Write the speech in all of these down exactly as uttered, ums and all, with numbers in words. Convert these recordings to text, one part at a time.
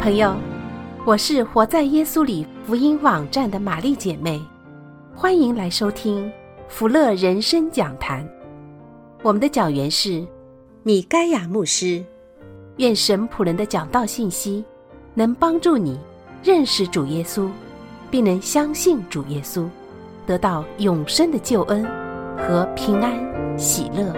朋友，我是活在耶稣里福音网站的玛丽姐妹，欢迎来收听福乐人生讲坛。我们的讲员是米该亚牧师。愿神仆人的讲道信息能帮助你认识主耶稣，并能相信主耶稣，得到永生的救恩和平安喜乐。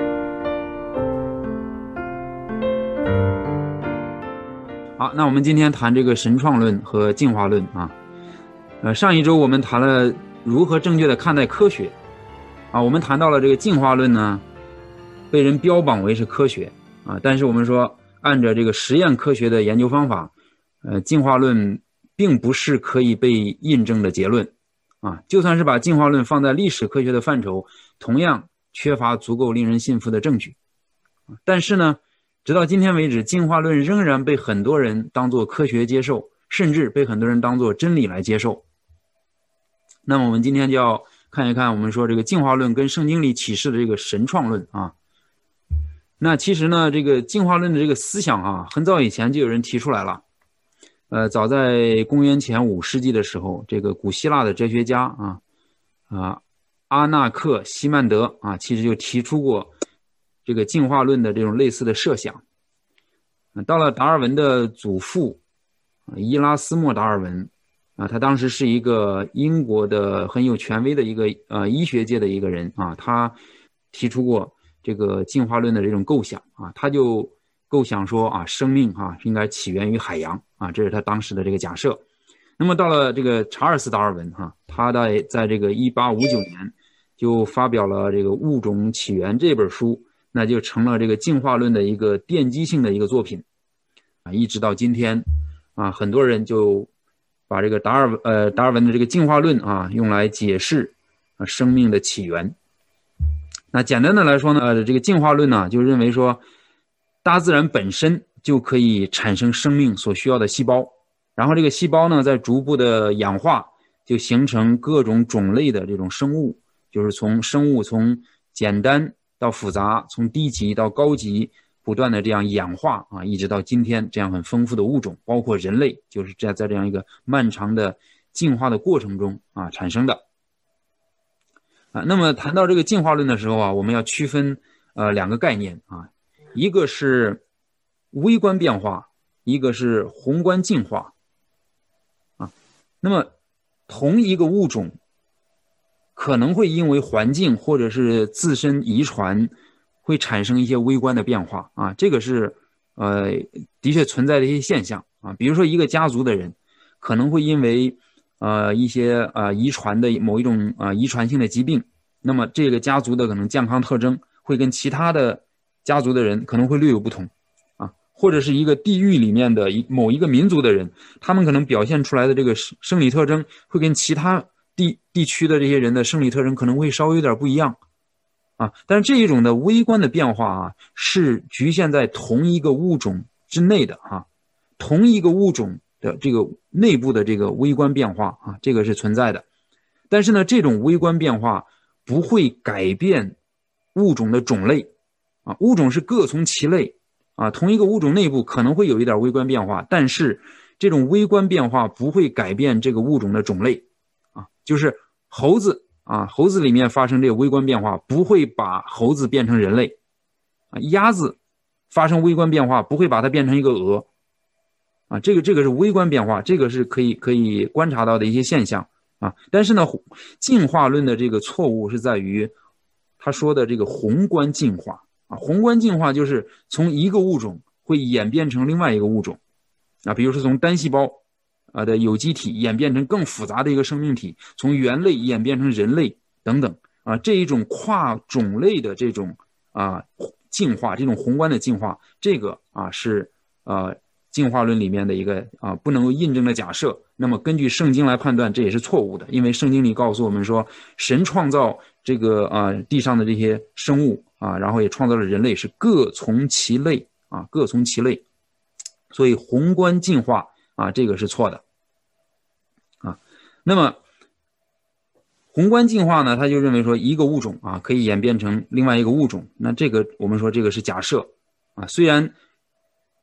好，那我们今天谈这个神创论和进化论啊。呃，上一周我们谈了如何正确的看待科学啊，我们谈到了这个进化论呢，被人标榜为是科学啊，但是我们说按照这个实验科学的研究方法，呃，进化论并不是可以被印证的结论啊。就算是把进化论放在历史科学的范畴，同样缺乏足够令人信服的证据。但是呢，直到今天为止，进化论仍然被很多人当作科学接受，甚至被很多人当作真理来接受。那么我们今天就要看一看，我们说这个进化论跟圣经里启示的这个神创论啊。那其实呢，这个进化论的这个思想啊，很早以前就有人提出来了。呃，早在公元前五世纪的时候，这个古希腊的哲学家啊啊阿纳克西曼德啊，其实就提出过这个进化论的这种类似的设想。到了达尔文的祖父伊拉斯莫达尔文啊，他当时是一个英国的很有权威的一个呃医学界的一个人啊，他提出过这个进化论的这种构想啊，他就构想说啊，生命啊应该起源于海洋啊，这是他当时的这个假设。那么到了这个查尔斯达尔文哈、啊，他在在这个一八五九年就发表了这个《物种起源》这本书，那就成了这个进化论的一个奠基性的一个作品啊，一直到今天啊，很多人就把这个达尔呃达尔文的这个进化论啊用来解释啊生命的起源。那简单的来说呢，呃，这个进化论呢就认为说，大自然本身就可以产生生命所需要的细胞，然后这个细胞呢在逐步的氧化，就形成各种种类的这种生物，就是从生物从简单到复杂，从低级到高级，不断的这样氧化啊，一直到今天这样很丰富的物种，包括人类，就是在在这样一个漫长的进化的过程中啊产生的。啊，那么谈到这个进化论的时候啊，我们要区分呃两个概念啊，一个是微观变化，一个是宏观进化啊。那么同一个物种可能会因为环境或者是自身遗传会产生一些微观的变化啊，这个是呃的确存在的一些现象啊。比如说一个家族的人可能会因为呃一些呃遗传的某一种呃遗传性的疾病，那么这个家族的可能健康特征会跟其他的家族的人可能会略有不同啊，或者是一个地域里面的某一个民族的人，他们可能表现出来的这个生理特征会跟其他地地区的这些人的生理特征可能会稍微有点不一样啊。但是这一种的微观的变化啊，是局限在同一个物种之内的啊，同一个物种的这个内部的这个微观变化啊，这个是存在的。但是呢，这种微观变化不会改变物种的种类啊，物种是各从其类啊，同一个物种内部可能会有一点微观变化，但是这种微观变化不会改变这个物种的种类啊，就是猴子啊，猴子里面发生这个微观变化不会把猴子变成人类啊，鸭子发生微观变化不会把它变成一个鹅啊，这个这个是微观变化，这个是可以可以观察到的一些现象啊。但是呢，进化论的这个错误是在于他说的这个宏观进化啊，宏观进化就是从一个物种会演变成另外一个物种啊，比如说从单细胞啊的有机体演变成更复杂的一个生命体，从猿类演变成人类等等啊，这一种跨种类的这种啊进化，这种宏观的进化，这个啊是呃进化论里面的一个啊不能够印证的假设。那么根据圣经来判断，这也是错误的，因为圣经里告诉我们说，神创造这个啊地上的这些生物啊，然后也创造了人类，是各从其类啊，各从其类。所以宏观进化啊，这个是错的啊。那么宏观进化呢，他就认为说一个物种啊可以演变成另外一个物种，那这个我们说这个是假设啊，虽然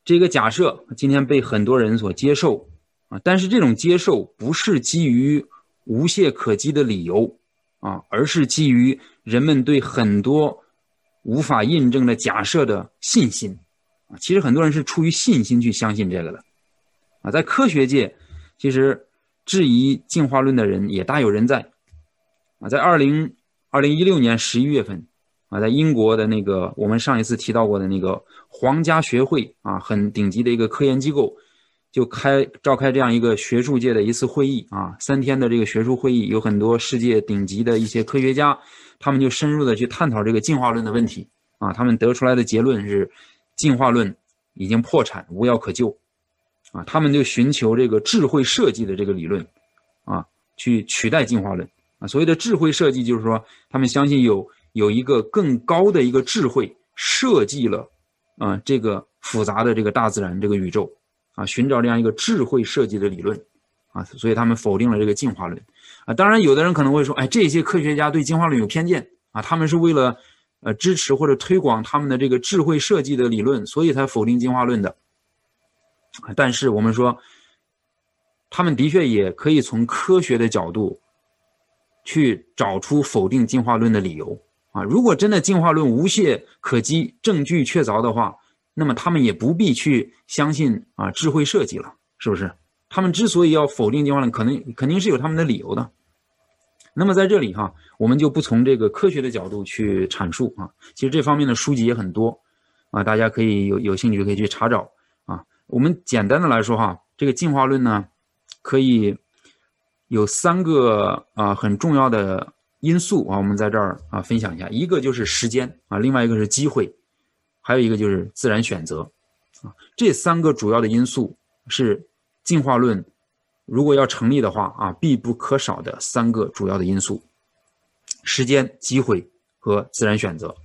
这个假设今天被很多人所接受啊，但是这种接受不是基于无懈可击的理由啊，而是基于人们对很多无法印证的假设的信心啊。其实很多人是出于信心去相信这个的啊。在科学界，其实质疑进化论的人也大有人在啊。在二零二零一六年十一月份啊，在英国的那个我们上一次提到过的那个皇家学会啊，很顶级的一个科研机构，就开召开这样一个学术界的一次会议啊，三天的这个学术会议，有很多世界顶级的一些科学家，他们就深入的去探讨这个进化论的问题啊。他们得出来的结论是，进化论已经破产，无药可救啊。他们就寻求这个智慧设计的这个理论啊，去取代进化论啊。所谓的智慧设计，就是说他们相信有有一个更高的一个智慧设计了啊这个复杂的这个大自然这个宇宙啊，寻找这样一个智慧设计的理论啊，所以他们否定了这个进化论啊。当然有的人可能会说，哎，这些科学家对进化论有偏见啊，他们是为了呃支持或者推广他们的这个智慧设计的理论，所以才否定进化论的。但是我们说，他们的确也可以从科学的角度去找出否定进化论的理由啊。如果真的进化论无懈可击，证据确凿的话，那么他们也不必去相信啊智慧设计了，是不是？他们之所以要否定进化论，可能肯定是有他们的理由的。那么在这里哈，我们就不从这个科学的角度去阐述啊。其实这方面的书籍也很多啊，大家可以有有兴趣可以去查找啊。我们简单的来说哈，这个进化论呢，可以有三个啊很重要的因素啊，我们在这儿啊分享一下。一个就是时间啊，另外一个是机会，还有一个就是自然选择啊。这三个主要的因素是进化论如果要成立的话啊，必不可少的三个主要的因素：时间、机会和自然选择。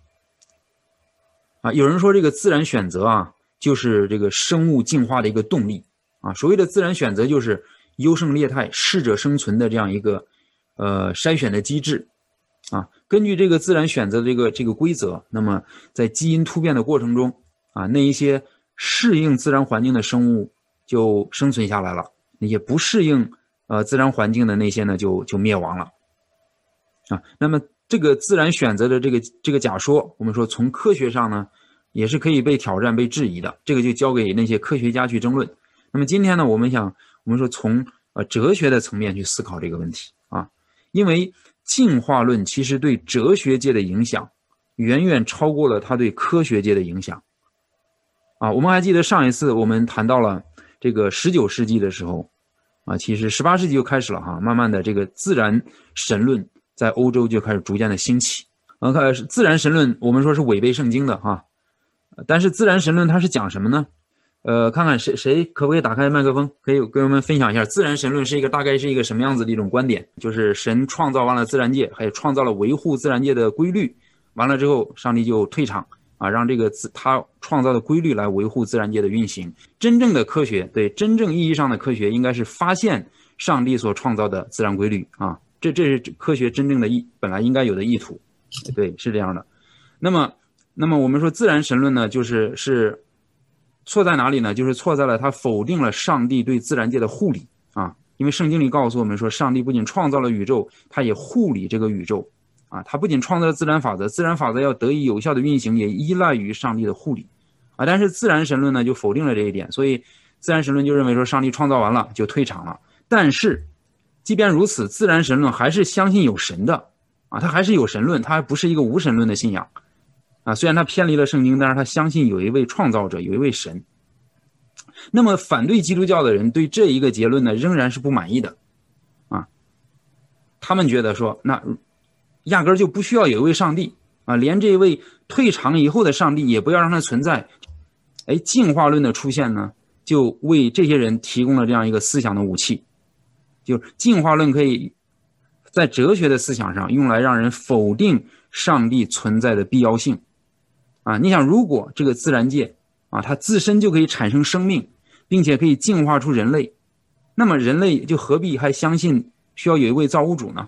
啊，有人说这个自然选择啊，就是这个生物进化的一个动力啊。所谓的自然选择，就是优胜劣汰、适者生存的这样一个呃筛选的机制啊。根据这个自然选择的这个这个规则，那么在基因突变的过程中啊，那一些适应自然环境的生物就生存下来了，那些不适应呃自然环境的那些呢就就灭亡了啊。那么这个自然选择的这个这个假说，我们说从科学上呢也是可以被挑战、被质疑的，这个就交给那些科学家去争论。那么今天呢，我们想我们说从呃哲学的层面去思考这个问题啊，因为进化论其实对哲学界的影响远远超过了它对科学界的影响啊。我们还记得上一次我们谈到了这个十九世纪的时候啊，其实十八世纪就开始了哈，慢慢的这个自然神论在欧洲就开始逐渐的兴起。呃，自然神论我们说是违背圣经的哈，但是自然神论它是讲什么呢？呃，看看谁谁可不可以打开麦克风，可以跟我们分享一下自然神论是一个大概是一个什么样子的一种观点？就是神创造完了自然界，还有创造了维护自然界的规律，完了之后上帝就退场啊，让这个他创造的规律来维护自然界的运行。真正的科学，对真正意义上的科学，应该是发现上帝所创造的自然规律啊，这这是科学真正的意本来应该有的意图，对，是这样的。那么，那么我们说自然神论呢，就是是错在哪里呢？就是错在了它否定了上帝对自然界的护理啊，因为圣经里告诉我们说，上帝不仅创造了宇宙，他也护理这个宇宙。啊，他不仅创造了自然法则，自然法则要得以有效的运行，也依赖于上帝的护理啊。但是自然神论呢就否定了这一点，所以自然神论就认为说上帝创造完了就退场了。但是即便如此，自然神论还是相信有神的啊，他还是有神论，他还不是一个无神论的信仰啊。虽然他偏离了圣经，但是他相信有一位创造者，有一位神。那么反对基督教的人对这一个结论呢仍然是不满意的啊，他们觉得说那压根就不需要有一位上帝啊，连这位退场以后的上帝也不要让他存在。哎，进化论的出现呢，就为这些人提供了这样一个思想的武器，就是进化论可以在哲学的思想上用来让人否定上帝存在的必要性啊。你想，如果这个自然界啊，它自身就可以产生生命，并且可以进化出人类，那么人类就何必还相信需要有一位造物主呢？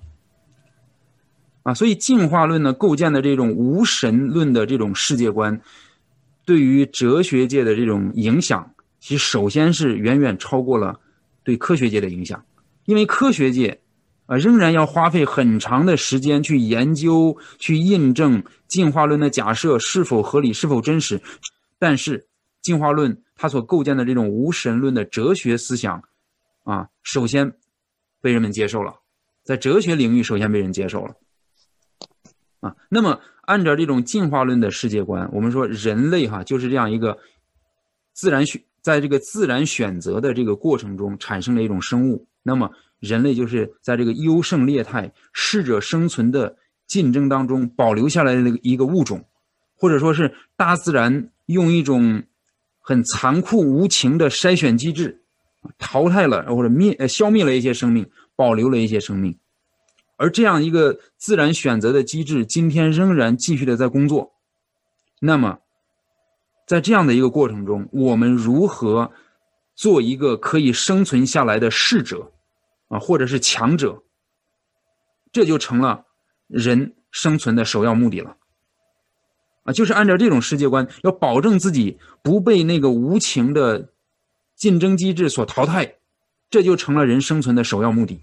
啊，所以进化论呢构建的这种无神论的这种世界观， 对于哲学界的这种影响，其实首先是远远超过了对科学界的影响，因为科学界啊仍然要花费很长的时间去研究、去印证进化论的假设是否合理、是否真实。但是进化论它所构建的这种无神论的哲学思想啊，首先被人们接受了，在哲学领域首先被人接受了啊。那么按照这种进化论的世界观，我们说人类哈就是这样一个自然选在这个自然选择的这个过程中产生了一种生物，那么人类就是在这个优胜劣汰、适者生存的竞争当中保留下来的一个物种，或者说是大自然用一种很残酷无情的筛选机制淘汰了或者灭消灭了一些生命，保留了一些生命。而这样一个自然选择的机制今天仍然继续的在工作，那么在这样的一个过程中，我们如何做一个可以生存下来的适者啊，或者是强者，这就成了人生存的首要目的了啊，就是按照这种世界观，要保证自己不被那个无情的竞争机制所淘汰，这就成了人生存的首要目的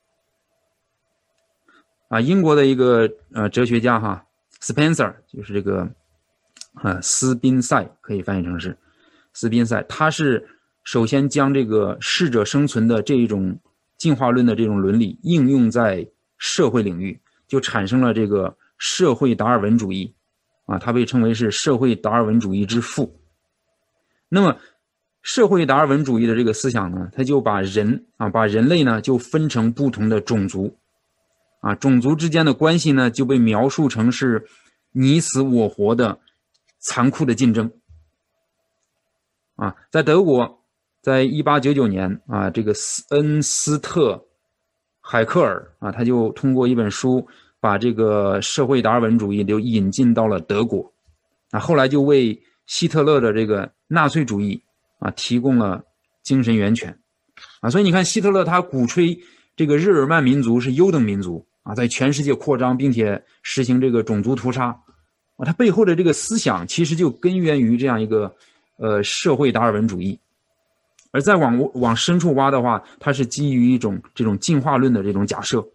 啊。英国的一个呃哲学家哈 Spencer 就是这个呃斯宾塞，可以翻译成是斯宾塞，他是首先将这个适者生存的这一种进化论的这种伦理应用在社会领域，就产生了这个社会达尔文主义啊，他被称为是社会达尔文主义之父。那么社会达尔文主义的这个思想呢，他就把人啊，把人类呢就分成不同的种族啊，种族之间的关系呢就被描述成是你死我活的残酷的竞争啊。在德国，在一八九九年啊，这个恩斯特海克尔啊，他就通过一本书把这个社会达尔文主义就引进到了德国啊，后来就为希特勒的这个纳粹主义啊提供了精神源泉啊。所以你看，希特勒他鼓吹这个日耳曼民族是优等民族啊，在全世界扩张，并且实行这个种族屠杀啊，他背后的这个思想其实就根源于这样一个呃社会达尔文主义。而再往往深处挖的话，它是基于一种这种进化论的这种假设。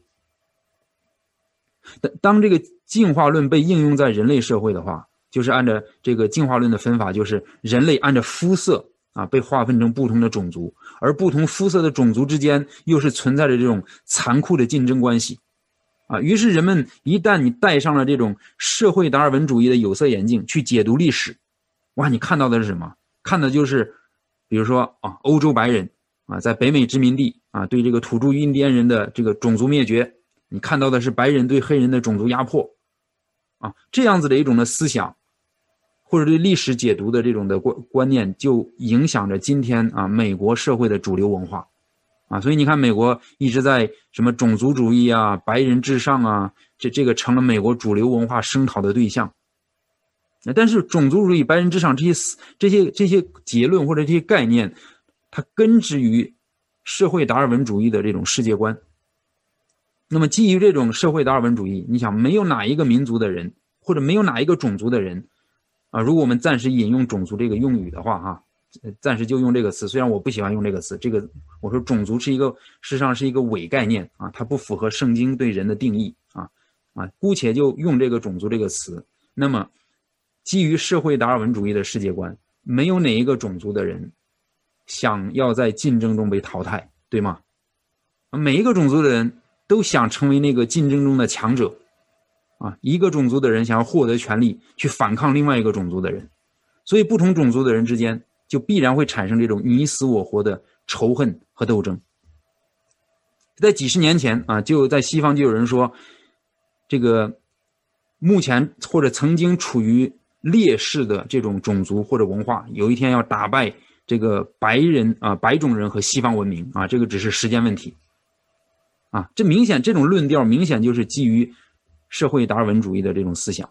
当这个进化论被应用在人类社会的话，就是按照这个进化论的分法，就是人类按照肤色啊被划分成不同的种族，而不同肤色的种族之间又是存在着这种残酷的竞争关系啊。于是人们一旦你戴上了这种社会达尔文主义的有色眼镜去解读历史，哇，你看到的是什么？看的就是比如说啊，欧洲白人啊，在北美殖民地啊，对这个土著印第安人的这个种族灭绝，你看到的是白人对黑人的种族压迫啊，这样子的一种的思想，或者对历史解读的这种的观观念，就影响着今天啊美国社会的主流文化啊。所以你看，美国一直在什么种族主义啊、白人至上啊，这这个成了美国主流文化声讨的对象。但是种族主义、白人至上这些这些这些结论或者这些概念，它根植于社会达尔文主义的这种世界观。那么基于这种社会达尔文主义，你想没有哪一个民族的人，或者没有哪一个种族的人啊，如果我们暂时引用种族这个用语的话哈，暂时就用这个词，虽然我不喜欢用这个词，这个我说种族是一个事实上是一个伪概念啊，它不符合圣经对人的定义啊啊，姑且就用这个种族这个词。那么基于社会达尔文主义的世界观，没有哪一个种族的人想要在竞争中被淘汰，对吗？每一个种族的人都想成为那个竞争中的强者啊，一个种族的人想要获得权利去反抗另外一个种族的人，所以不同种族的人之间就必然会产生这种你死我活的仇恨和斗争。在几十年前啊，就在西方就有人说，这个目前或者曾经处于劣势的这种种族或者文化，有一天要打败这个白人啊、白种人和西方文明啊，这个只是时间问题啊。这明显这种论调明显就是基于社会达尔文主义的这种思想。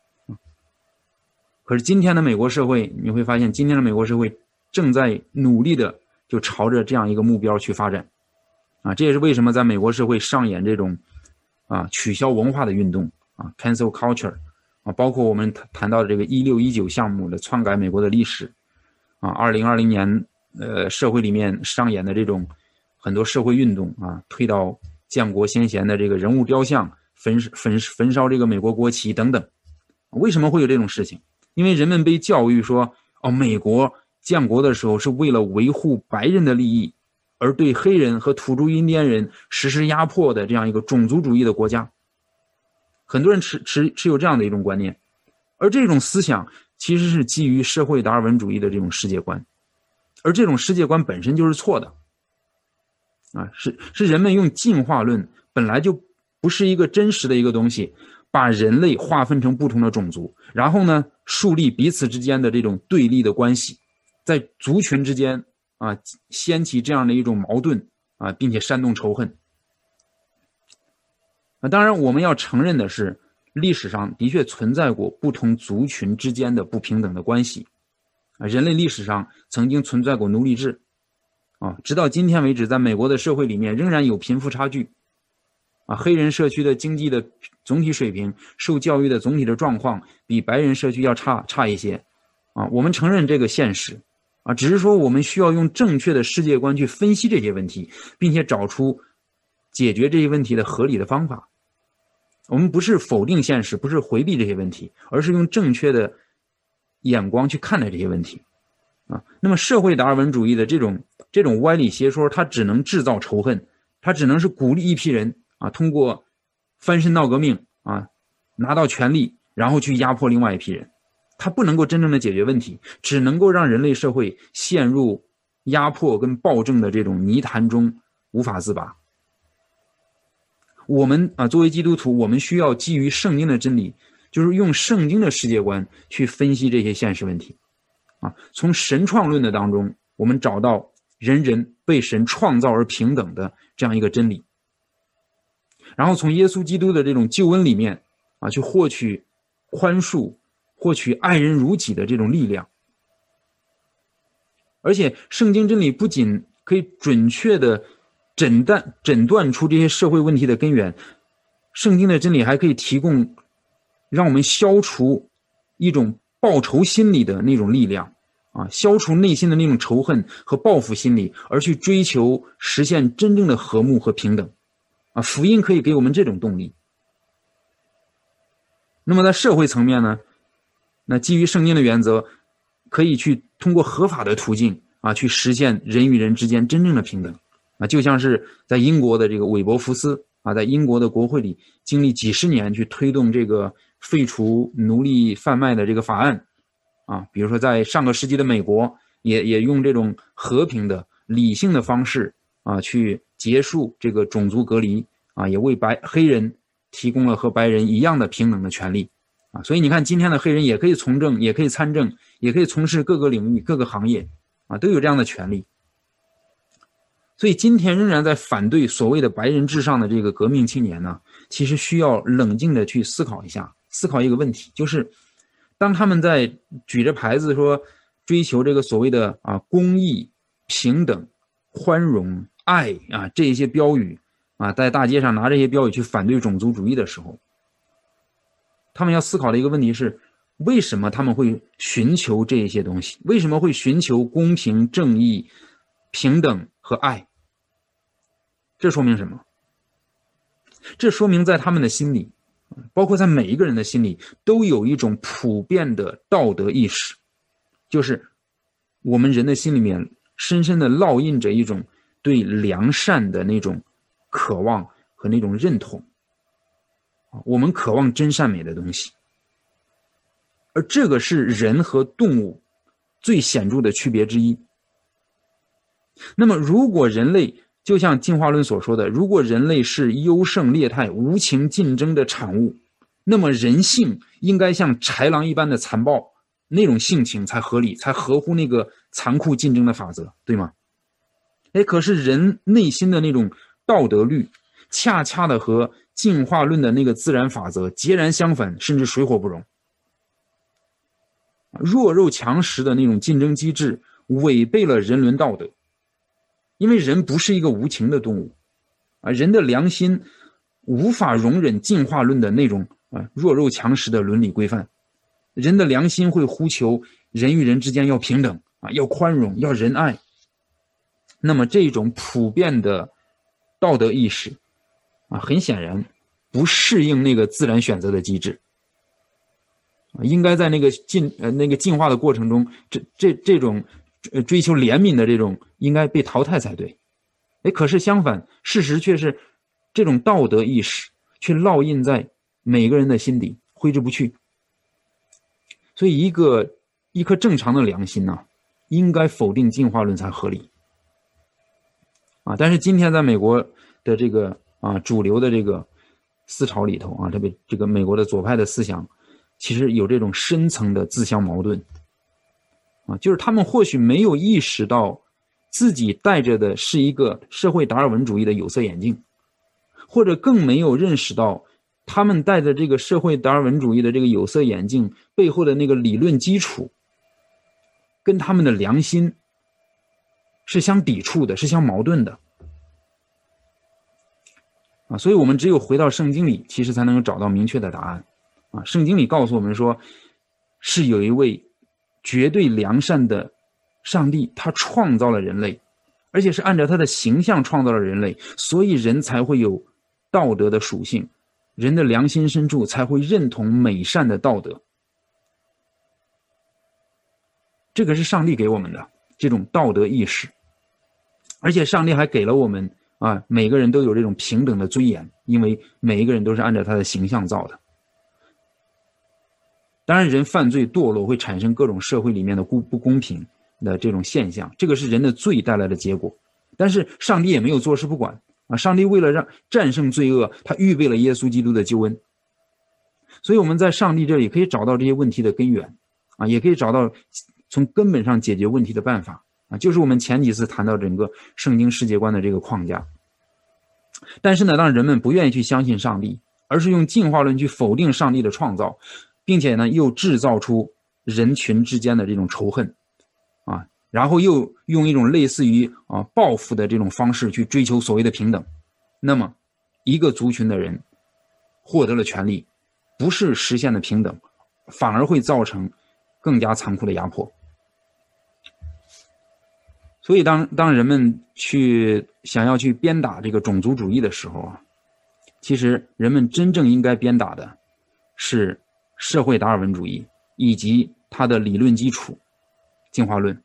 可是今天的美国社会，你会发现今天的美国社会正在努力的就朝着这样一个目标去发展啊。这也是为什么在美国社会上演这种啊取消文化的运动啊 cancel culture 啊，包括我们谈到的这个一六一九项目的篡改美国的历史啊，二零二零年呃社会里面上演的这种很多社会运动啊，推倒建国先贤的这个人物雕像，焚焚焚烧这个美国国旗等等。为什么会有这种事情？因为人们被教育说，哦，美国建国的时候是为了维护白人的利益，而对黑人和土著印第安人实施压迫的这样一个种族主义的国家。很多人持持持有这样的一种观念，而这种思想其实是基于社会达尔文主义的这种世界观，而这种世界观本身就是错的啊，是是人们用进化论本来就不是一个真实的一个东西，把人类划分成不同的种族，然后呢树立彼此之间的这种对立的关系，在族群之间啊掀起这样的一种矛盾啊，并且煽动仇恨。啊，当然我们要承认的是，历史上的确存在过不同族群之间的不平等的关系啊，人类历史上曾经存在过奴隶制啊，直到今天为止，在美国的社会里面仍然有贫富差距啊，黑人社区的经济的总体水平、受教育的总体的状况比白人社区要差差一些啊，我们承认这个现实啊，只是说我们需要用正确的世界观去分析这些问题，并且找出解决这些问题的合理的方法。我们不是否定现实，不是回避这些问题，而是用正确的眼光去看待这些问题啊。那么社会达尔文主义的这种这种歪理邪说，它只能制造仇恨，它只能是鼓励一批人啊，通过翻身闹革命啊，拿到权力，然后去压迫另外一批人，它不能够真正的解决问题，只能够让人类社会陷入压迫跟暴政的这种泥潭中无法自拔。我们啊，作为基督徒，我们需要基于圣经的真理，就是用圣经的世界观去分析这些现实问题啊。从神创论的当中，我们找到人人被神创造而平等的这样一个真理，然后从耶稣基督的这种救恩里面啊，去获取宽恕，获取爱人如己的这种力量。而且圣经真理不仅可以准确的诊断诊断出这些社会问题的根源，圣经的真理还可以提供让我们消除一种报仇心理的那种力量啊，消除内心的那种仇恨和报复心理，而去追求实现真正的和睦和平等啊。福音可以给我们这种动力。那么在社会层面呢，那基于圣经的原则，可以去通过合法的途径啊，去实现人与人之间真正的平等啊，就像是在英国的这个韦伯福斯啊，在英国的国会里经历几十年去推动这个废除奴隶贩卖的这个法案啊，比如说在上个世纪的美国也也用这种和平的理性的方式啊去结束这个种族隔离啊，也为白黑人提供了和白人一样的平等的权利啊，所以你看今天的黑人也可以从政，也可以参政，也可以从事各个领域各个行业啊，都有这样的权利。所以今天仍然在反对所谓的白人至上的这个革命青年呢，其实需要冷静的去思考一下，思考一个问题，就是当他们在举着牌子说追求这个所谓的啊公义、平等、宽容、爱啊这些标语啊，在大街上拿这些标语去反对种族主义的时候，他们要思考的一个问题是，为什么他们会寻求这些东西？为什么会寻求公平、正义、平等和爱？这说明什么？这说明在他们的心里，包括在每一个人的心里，都有一种普遍的道德意识，就是我们人的心里面深深的烙印着一种对良善的那种渴望和那种认同。我们渴望真善美的东西，而这个是人和动物最显著的区别之一。那么如果人类就像进化论所说的，如果人类是优胜劣汰、无情竞争的产物，那么人性应该像豺狼一般的残暴，那种性情才合理，才合乎那个残酷竞争的法则，对吗？哎，可是人内心的那种道德律，恰恰的和进化论的那个自然法则截然相反，甚至水火不容。弱肉强食的那种竞争机制违背了人伦道德，因为人不是一个无情的动物啊，人的良心无法容忍进化论的那种啊弱肉强食的伦理规范。人的良心会呼求人与人之间要平等啊，要宽容，要仁爱。那么这种普遍的道德意识啊，很显然不适应那个自然选择的机制，应该在那个进呃那个进化的过程中，这这这种呃追求怜悯的这种应该被淘汰才对。哎，可是相反，事实却是这种道德意识却烙印在每个人的心底，挥之不去。所以一个一颗正常的良心呢、啊，应该否定进化论才合理啊。但是今天在美国的这个啊主流的这个思潮里头啊，特别这个美国的左派的思想，其实有这种深层的自相矛盾啊，就是他们或许没有意识到自己戴着的是一个社会达尔文主义的有色眼镜，或者更没有认识到他们戴着这个社会达尔文主义的这个有色眼镜背后的那个理论基础跟他们的良心是相抵触的，是相矛盾的啊。所以我们只有回到圣经里，其实才能够找到明确的答案啊。圣经里告诉我们说，是有一位绝对良善的上帝，他创造了人类，而且是按照他的形象创造了人类，所以人才会有道德的属性，人的良心深处才会认同美善的道德。这个是上帝给我们的这种道德意识，而且上帝还给了我们啊，每个人都有这种平等的尊严，因为每一个人都是按照他的形象造的。当然人犯罪堕落会产生各种社会里面的不公平的这种现象，这个是人的罪带来的结果，但是上帝也没有坐视不管啊！上帝为了让战胜罪恶，他预备了耶稣基督的救恩。所以我们在上帝这里可以找到这些问题的根源啊，也可以找到从根本上解决问题的办法啊，就是我们前几次谈到整个圣经世界观的这个框架。但是呢，当人们不愿意去相信上帝，而是用进化论去否定上帝的创造，并且呢又制造出人群之间的这种仇恨啊，然后又用一种类似于啊报复的这种方式去追求所谓的平等，那么一个族群的人获得了权利，不是实现的平等，反而会造成更加残酷的压迫。所以当当人们去想要去鞭打这个种族主义的时候啊，其实人们真正应该鞭打的是社会达尔文主义以及它的理论基础进化论。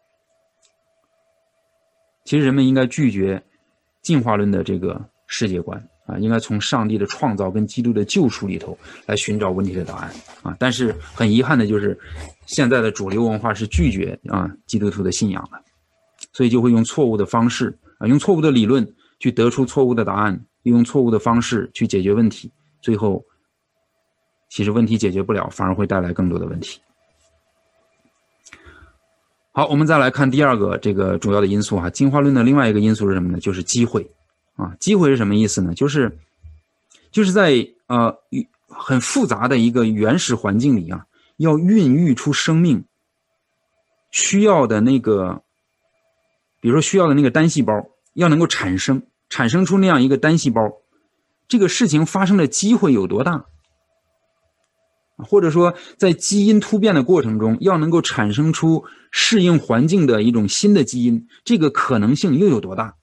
其实人们应该拒绝进化论的这个世界观啊，应该从上帝的创造跟基督的救赎里头来寻找问题的答案啊。但是很遗憾的就是，现在的主流文化是拒绝啊基督徒的信仰的，所以就会用错误的方式啊，用错误的理论去得出错误的答案，用错误的方式去解决问题，最后其实问题解决不了，反而会带来更多的问题。好，我们再来看第二个这个主要的因素哈，进化论的另外一个因素是什么呢？就是机会啊。机会是什么意思呢？就是就是在呃很复杂的一个原始环境里啊，要孕育出生命需要的那个，比如说需要的那个单细胞要能够产生产生出那样一个单细胞，这个事情发生的机会有多大？或者说在基因突变的过程中要能够产生出适应环境的一种新的基因，这个可能性又有多大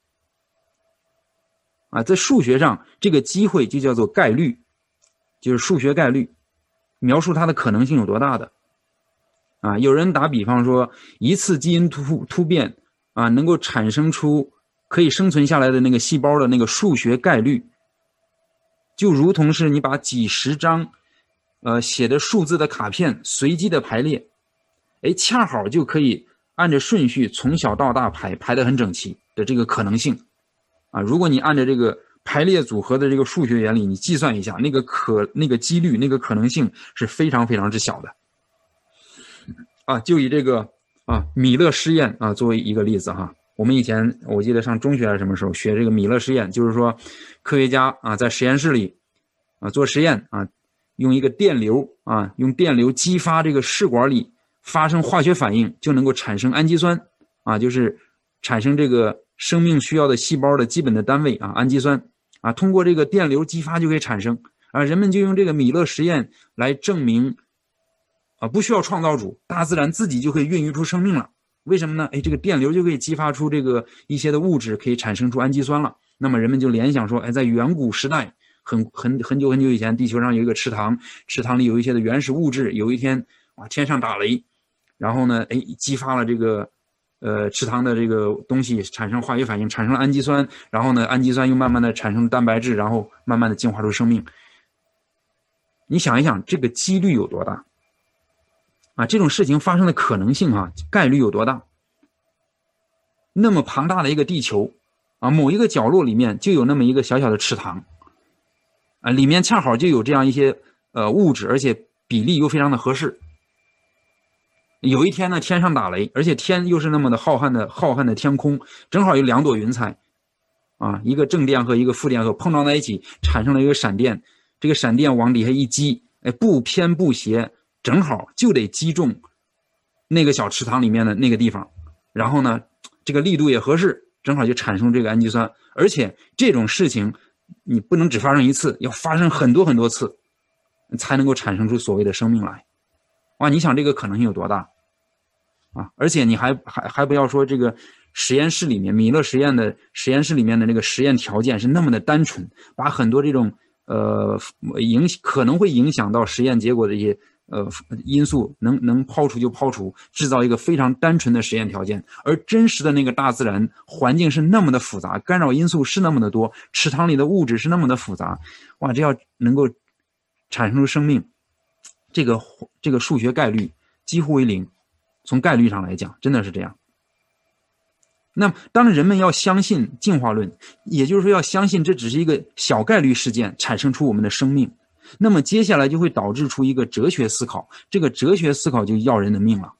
啊？在数学上这个机会就叫做概率，就是数学概率，描述它的可能性有多大的啊？有人打比方说一次基因突突变啊，能够产生出可以生存下来的那个细胞的那个数学概率，就如同是你把几十张呃，写的数字的卡片随机的排列，哎，恰好就可以按着顺序从小到大排排得很整齐的这个可能性啊。如果你按照这个排列组合的这个数学原理，你计算一下，那个可那个几率那个可能性是非常非常之小的啊。就以这个啊米勒实验啊作为一个例子哈。我们以前我记得上中学还是什么时候学这个米勒实验，就是说科学家啊在实验室里啊做实验啊。用一个电流啊，用电流激发这个试管里发生化学反应，就能够产生氨基酸啊，就是产生这个生命需要的细胞的基本的单位啊，氨基酸啊，通过这个电流激发就可以产生， 啊，人们就用这个米勒实验来证明啊，不需要创造主，大自然自己就可以孕育出生命了。为什么呢？哎，这个电流就可以激发出这个一些的物质，可以产生出氨基酸了。那么人们就联想说，哎，在远古时代，很很很久很久以前，地球上有一个池塘，池塘里有一些的原始物质，有一天啊，天上打雷，然后呢，哎，激发了这个呃池塘的这个东西产生化学反应，产生了氨基酸，然后呢，氨基酸又慢慢的产生蛋白质，然后慢慢的进化出生命。你想一想，这个几率有多大？啊，这种事情发生的可能性啊，概率有多大？那么庞大的一个地球啊，某一个角落里面就有那么一个小小的池塘啊，里面恰好就有这样一些呃物质，而且比例又非常的合适。有一天呢，天上打雷，而且天又是那么的浩瀚的浩瀚的天空，正好有两朵云彩啊，一个正电荷一个负电荷碰撞在一起，产生了一个闪电。这个闪电往底下一击，哎，不偏不斜，正好就得击中那个小池塘里面的那个地方，然后呢，这个力度也合适，正好就产生这个氨基酸。而且这种事情你不能只发生一次，要发生很多很多次，才能够产生出所谓的生命来。哇，你想这个可能性有多大啊？而且你还还还不要说这个实验室里面，米勒实验的实验室里面的这个实验条件是那么的单纯，把很多这种呃影可能会影响到实验结果的一些呃因素能能抛除就抛除，制造一个非常单纯的实验条件。而真实的那个大自然环境是那么的复杂，干扰因素是那么的多，池塘里的物质是那么的复杂。哇，这要能够产生出生命，这个这个数学概率几乎为零，从概率上来讲真的是这样。那么当人们要相信进化论，也就是说要相信这只是一个小概率事件产生出我们的生命，那么接下来就会导致出一个哲学思考，这个哲学思考就要人的命了。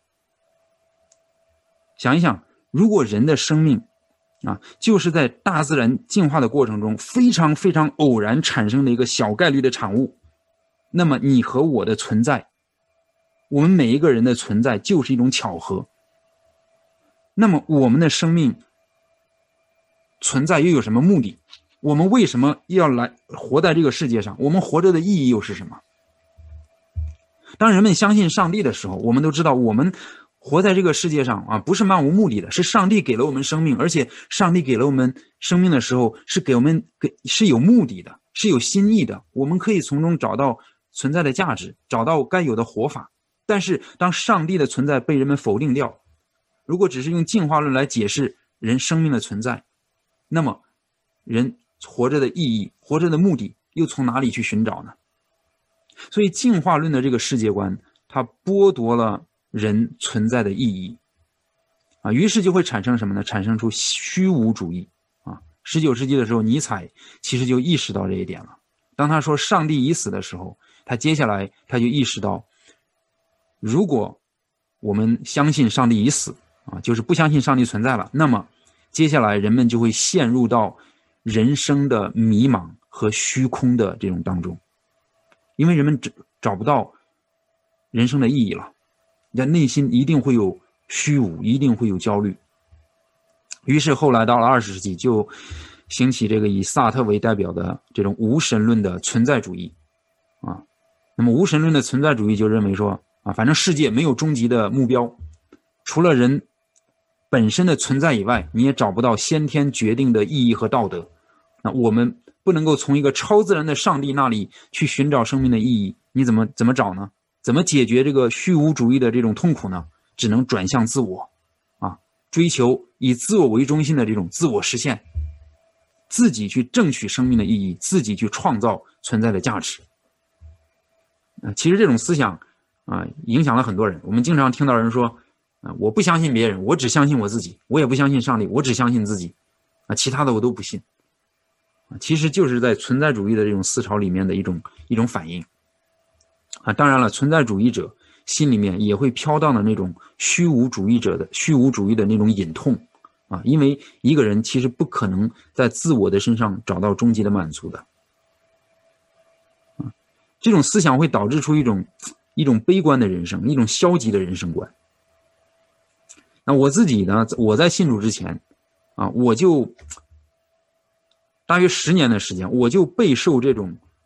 想一想，如果人的生命啊，就是在大自然进化的过程中非常非常偶然产生的一个小概率的产物，那么你和我的存在，我们每一个人的存在就是一种巧合。那么我们的生命存在又有什么目的？我们为什么要来活在这个世界上？我们活着的意义又是什么？当人们相信上帝的时候，我们都知道我们活在这个世界上啊，不是漫无目的的，是上帝给了我们生命，而且上帝给了我们生命的时候是给我们给是有目的的，是有心意的，我们可以从中找到存在的价值，找到该有的活法。但是当上帝的存在被人们否定掉，如果只是用进化论来解释人生命的存在，那么人活着的意义，活着的目的又从哪里去寻找呢？所以进化论的这个世界观，它剥夺了人存在的意义啊，于是就会产生什么呢？产生出虚无主义啊。十九世纪的时候，尼采其实就意识到这一点了。当他说上帝已死的时候，他接下来他就意识到，如果我们相信上帝已死啊，就是不相信上帝存在了，那么接下来人们就会陷入到人生的迷茫和虚空的这种当中，因为人们找不到人生的意义了，人内心一定会有虚无，一定会有焦虑。于是后来到了二十世纪，就兴起这个以萨特为代表的这种无神论的存在主义啊。那么无神论的存在主义就认为说啊，反正世界没有终极的目标，除了人本身的存在以外，你也找不到先天决定的意义和道德。那我们不能够从一个超自然的上帝那里去寻找生命的意义，你怎么怎么找呢？怎么解决这个虚无主义的这种痛苦呢？只能转向自我啊，追求以自我为中心的这种自我实现，自己去争取生命的意义，自己去创造存在的价值。呃、其实这种思想啊，影响了很多人。我们经常听到人说啊，我不相信别人，我只相信我自己，我也不相信上帝，我只相信自己啊，其他的我都不信啊。其实就是在存在主义的这种思潮里面的一种一种反应啊。当然了，存在主义者心里面也会飘荡的那种虚无主义者的虚无主义的那种隐痛啊，因为一个人其实不可能在自我的身上找到终极的满足的啊。这种思想会导致出一种一种悲观的人生，一种消极的人生观。那我自己呢，我在信主之前啊，我就大约十年的时间，我就备受这种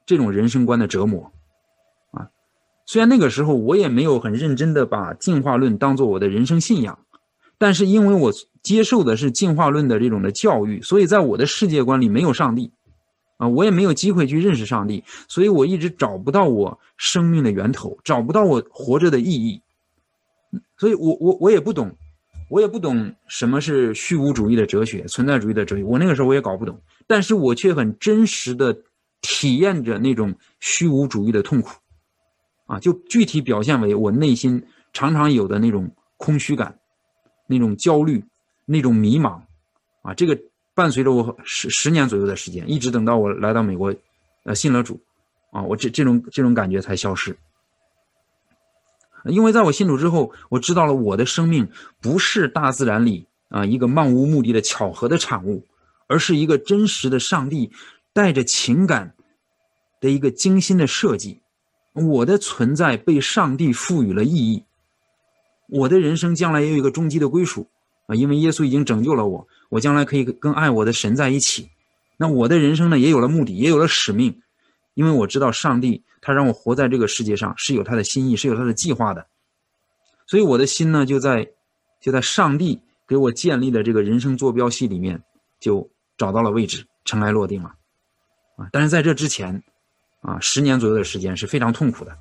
这种人生观的折磨啊。虽然那个时候我也没有很认真的把进化论当作我的人生信仰，但是因为我接受的是进化论的这种的教育，所以在我的世界观里没有上帝啊，我也没有机会去认识上帝，所以我一直找不到我生命的源头，找不到我活着的意义。所以我我我也不懂，我也不懂什么是虚无主义的哲学，存在主义的哲学，我那个时候我也搞不懂，但是我却很真实的体验着那种虚无主义的痛苦啊，就具体表现为我内心常常有的那种空虚感，那种焦虑，那种迷茫啊，这个伴随着我十十年左右的时间，一直等到我来到美国，呃，信了主啊，我这这种这种感觉才消失。因为在我信主之后，我知道了我的生命不是大自然里啊一个漫无目的的巧合的产物，而是一个真实的上帝带着情感的一个精心的设计。我的存在被上帝赋予了意义，我的人生将来也有一个终极的归属啊，因为耶稣已经拯救了我，我将来可以跟爱我的神在一起。那我的人生呢，也有了目的，也有了使命。因为我知道上帝他让我活在这个世界上是有他的心意，是有他的计划的，所以我的心呢就在就在上帝给我建立的这个人生坐标系里面就找到了位置，尘埃落定了啊！但是在这之前啊，十年左右的时间是非常痛苦的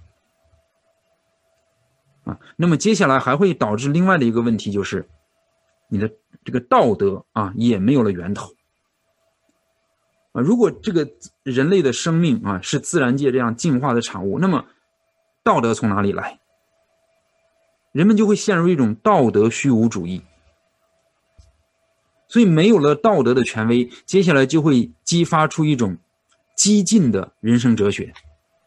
啊。那么接下来还会导致另外的一个问题，就是你的这个道德啊也没有了源头。啊，如果这个人类的生命啊是自然界这样进化的产物，那么道德从哪里来？人们就会陷入一种道德虚无主义。所以没有了道德的权威，接下来就会激发出一种激进的人生哲学。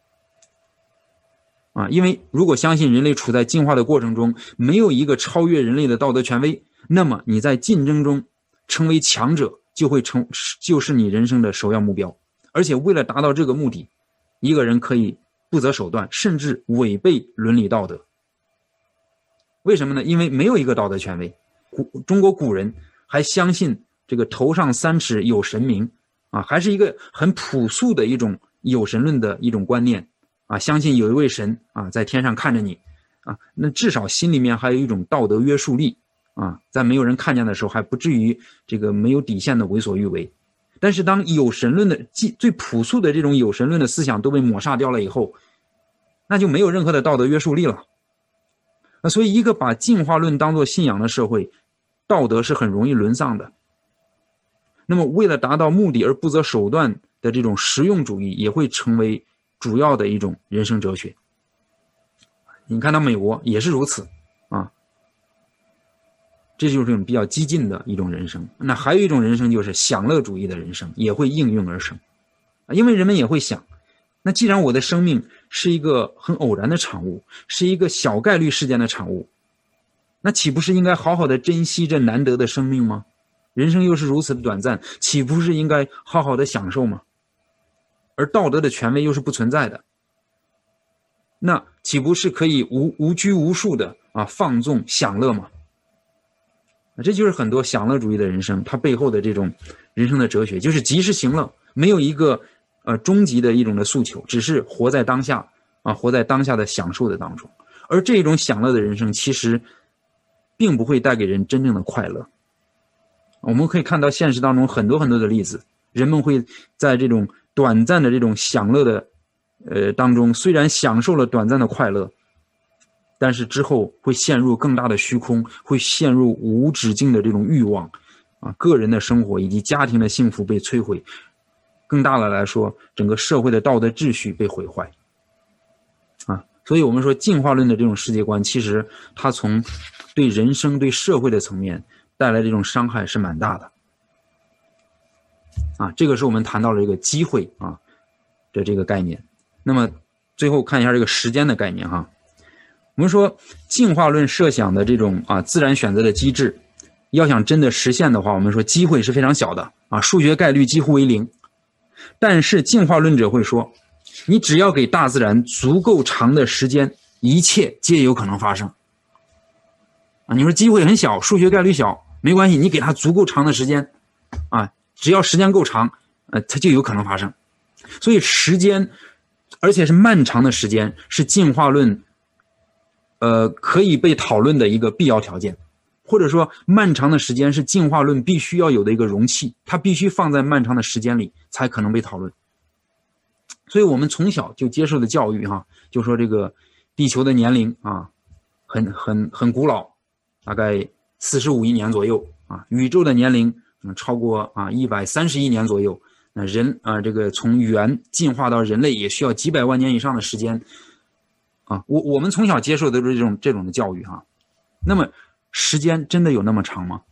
啊，因为如果相信人类处在进化的过程中，没有一个超越人类的道德权威，那么你在竞争中成为强者，就会成就是你人生的首要目标。而且为了达到这个目的，一个人可以不择手段，甚至违背伦理道德。为什么呢？因为没有一个道德权威。古中国古人还相信这个头上三尺有神明啊，还是一个很朴素的一种有神论的一种观念啊，相信有一位神啊在天上看着你啊，那至少心里面还有一种道德约束力啊，在没有人看见的时候还不至于这个没有底线的为所欲为。但是当有神论的最朴素的这种有神论的思想都被抹杀掉了以后，那就没有任何的道德约束力了。那所以一个把进化论当作信仰的社会，道德是很容易沦丧的。那么为了达到目的而不择手段的这种实用主义也会成为主要的一种人生哲学。你看到美国也是如此啊，这就是一种比较激进的一种人生。那还有一种人生就是享乐主义的人生，也会应运而生。因为人们也会想，那既然我的生命是一个很偶然的产物，是一个小概率事件的产物，那岂不是应该好好的珍惜这难得的生命吗？人生又是如此的短暂，岂不是应该好好的享受吗？而道德的权威又是不存在的，那岂不是可以无无拘无束的啊放纵享乐吗？这就是很多享乐主义的人生，它背后的这种人生的哲学，就是及时行乐，没有一个呃终极的一种的诉求，只是活在当下啊，活在当下的享受的当中。而这种享乐的人生其实并不会带给人真正的快乐。我们可以看到现实当中很多很多的例子，人们会在这种短暂的这种享乐的呃当中，虽然享受了短暂的快乐，但是之后会陷入更大的虚空，会陷入无止境的这种欲望啊，个人的生活以及家庭的幸福被摧毁，更大的来说，整个社会的道德秩序被毁坏啊。所以我们说进化论的这种世界观，其实它从对人生对社会的层面带来这种伤害是蛮大的啊。这个是我们谈到了这个机会啊的这个概念。那么最后看一下这个时间的概念哈。我们说进化论设想的这种啊自然选择的机制，要想真的实现的话，我们说机会是非常小的啊，数学概率几乎为零。但是进化论者会说，你只要给大自然足够长的时间，一切皆有可能发生啊。你说机会很小，数学概率小，没关系，你给它足够长的时间啊，只要时间够长，呃，它就有可能发生。所以时间而且是漫长的时间，是进化论呃可以被讨论的一个必要条件，或者说漫长的时间是进化论必须要有的一个容器，它必须放在漫长的时间里才可能被讨论。所以我们从小就接受的教育哈、啊，就说这个地球的年龄啊，很很很古老，大概四十五亿年左右啊，宇宙的年龄嗯超过啊一百三十亿年左右。那人啊，这个从猿进化到人类也需要几百万年以上的时间啊。我我们从小接受的这种这种的教育哈、啊，那么时间真的有那么长吗？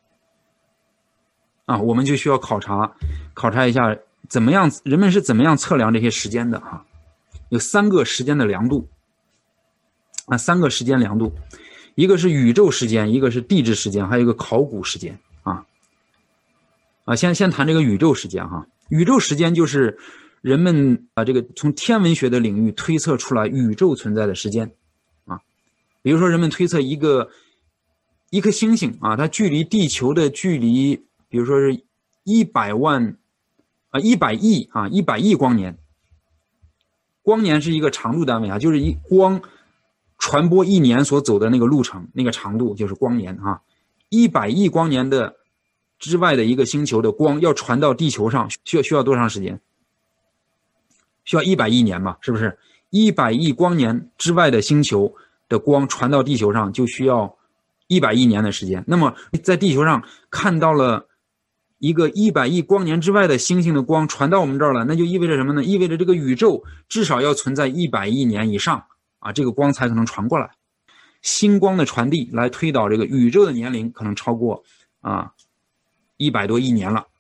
啊，我们就需要考察考察一下，怎么样人们是怎么样测量这些时间的哈、啊？有三个时间的量度啊，三个时间量度，一个是宇宙时间，一个是地质时间，还有一个考古时间啊。啊，先先谈这个宇宙时间哈。宇宙时间就是人们啊这个从天文学的领域推测出来宇宙存在的时间啊。比如说人们推测一个一颗星星啊，它距离地球的距离，比如说是一百万啊一百亿啊一百亿光年。光年是一个长度单位啊，就是一光传播一年所走的那个路程，那个长度就是光年啊。一百亿光年的之外的一个星球的光要传到地球上，需要需要多长时间？需要一百亿年吧，是不是？一百亿光年之外的星球的光传到地球上就需要一百亿年的时间。那么在地球上看到了一个一百亿光年之外的星星的光传到我们这儿了，那就意味着什么呢？意味着这个宇宙至少要存在一百亿年以上啊，这个光才可能传过来。星光的传递来推导这个宇宙的年龄可能超过啊一百多亿年了。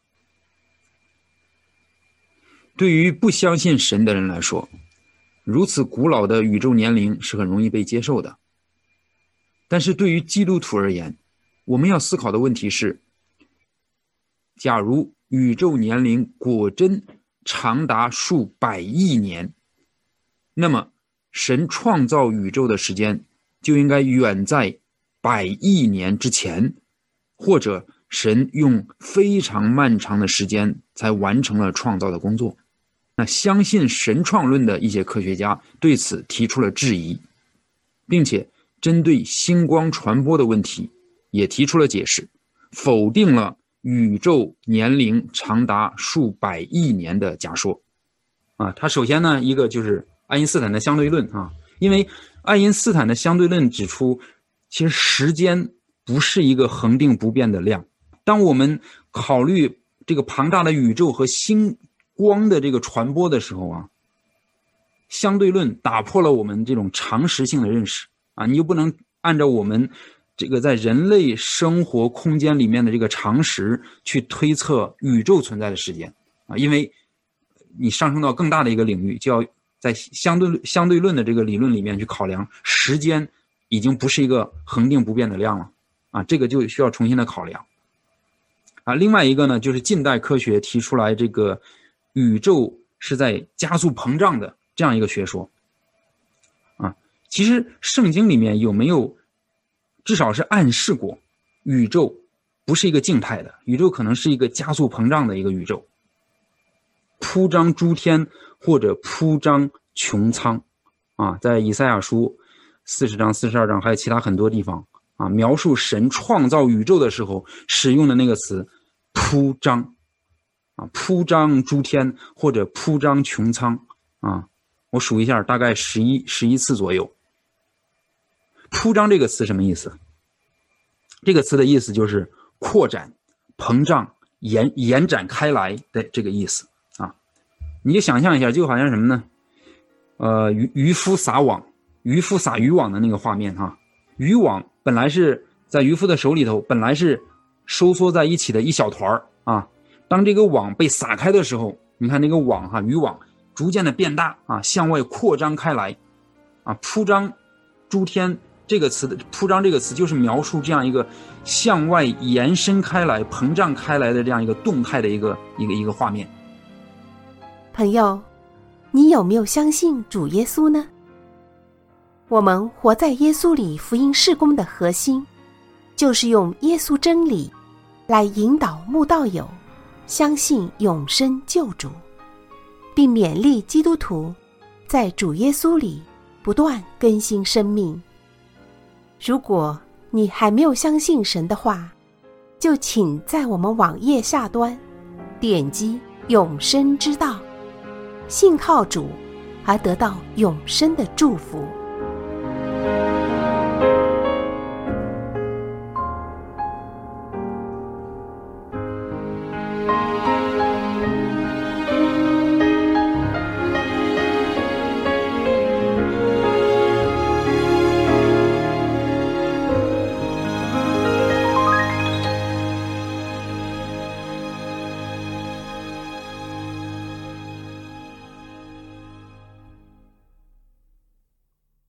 对于不相信神的人来说，如此古老的宇宙年龄是很容易被接受的。但是对于基督徒而言，我们要思考的问题是，假如宇宙年龄果真长达数百亿年，那么神创造宇宙的时间就应该远在百亿年之前，或者神用非常漫长的时间才完成了创造的工作。那相信神创论的一些科学家对此提出了质疑，并且针对星光传播的问题也提出了解释，否定了宇宙年龄长达数百亿年的假说。啊，他首先呢，一个就是爱因斯坦的相对论啊，因为爱因斯坦的相对论指出，其实时间不是一个恒定不变的量。当我们考虑这个庞大的宇宙和星光的这个传播的时候啊，相对论打破了我们这种常识性的认识啊，你就不能按照我们这个在人类生活空间里面的这个常识去推测宇宙存在的时间啊，因为你上升到更大的一个领域，就要在相对相对论的这个理论里面去考量时间已经不是一个恒定不变的量了啊，这个就需要重新的考量啊。另外一个呢，就是近代科学提出来这个宇宙是在加速膨胀的这样一个学说啊。其实圣经里面有没有至少是暗示过宇宙不是一个静态的，宇宙可能是一个加速膨胀的一个宇宙，铺张诸天或者铺张穹苍啊，在以赛亚书四十章四十二章还有其他很多地方啊，描述神创造宇宙的时候使用的那个词铺张啊，铺张诸天或者铺张穹苍啊，我数一下，大概十一十一次左右。铺张这个词什么意思？这个词的意思就是扩展、膨胀、延延展开来的这个意思啊。你就想象一下，就好像什么呢？呃，渔渔夫撒网，渔夫撒渔网的那个画面哈、啊。渔网本来是在渔夫的手里头，本来是收缩在一起的一小团啊。当这个网被撒开的时候，你看那个网哈、啊，渔网逐渐的变大啊，向外扩张开来啊，铺张诸天。这个词的铺张这个词就是描述这样一个向外延伸开来、膨胀开来的这样一个动态的一个一个一个画面。 朋友，你有没有相信主耶稣呢？我们活在耶稣里福音事工的核心，就是用耶稣真理来引导慕道友相信永生救主，并勉励基督徒在主耶稣里不断更新生命。如果你还没有相信神的话，就请在我们网页下端点击永生之道，信靠主而得到永生的祝福。